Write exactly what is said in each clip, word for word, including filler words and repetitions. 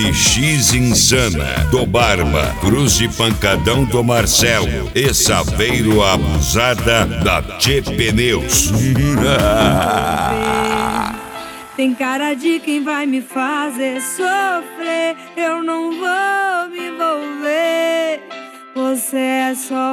M X Insana, do Barba, Cruz de Pancadão do Marcelo e Saveiro Abusada da Tchê Pneus. Tem cara de quem vai me fazer sofrer. Eu não vou me envolver. Você é só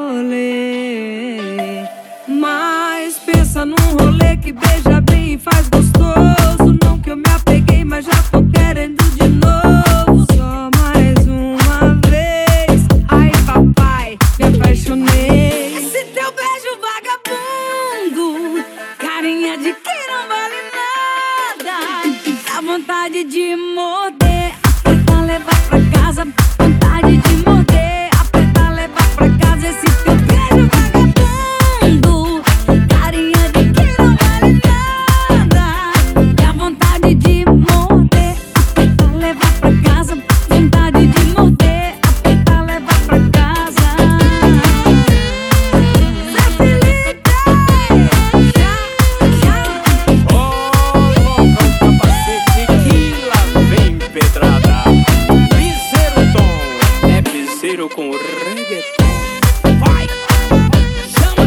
rolê. Mas pensa num rolê que beija bem e faz gostoso. Não que eu me apeguei, mas já tô querendo de novo. Só mais uma vez. Ai, papai, me apaixonei. Esse teu beijo vagabundo, carinha de quem não vale nada. Dá vontade de morder, apertar, levar pra casa. Vontade de morder, apertar, levar pra casa. Esse teu beijo vagabundo, carinha de quem não vale nada. Dá vontade de morder, apertar, levar pra casa. Vontade de morder, apertar, levar pra casa. Zé Felipe, já, já. Ó, coloca o capacete que lá vem pedrada. Piseiro tom, é piseiro com reggaeton. Vai, chama.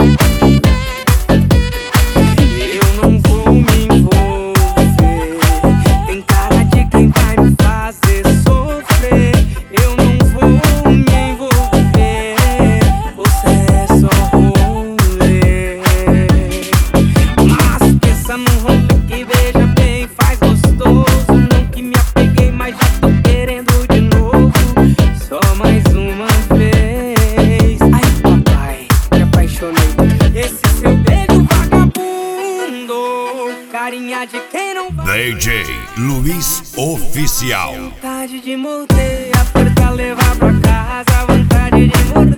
Eu não vou me envolver. Tem cara de quem vai me fazer sofrer. Eu não vou me envolver. Você é só rolê. Mas pensa num rolê que beija bem e faz gostoso. Não que me apeguei, mas já tô querendo de novo. Só mais uma vez. Ai, papai, me apaixonei. Esse seu beijo vagabundo, carinha de quem não vai. D J Luiz Oficial. Vontade de morder, apertar, levar pra casa. Vontade de morder.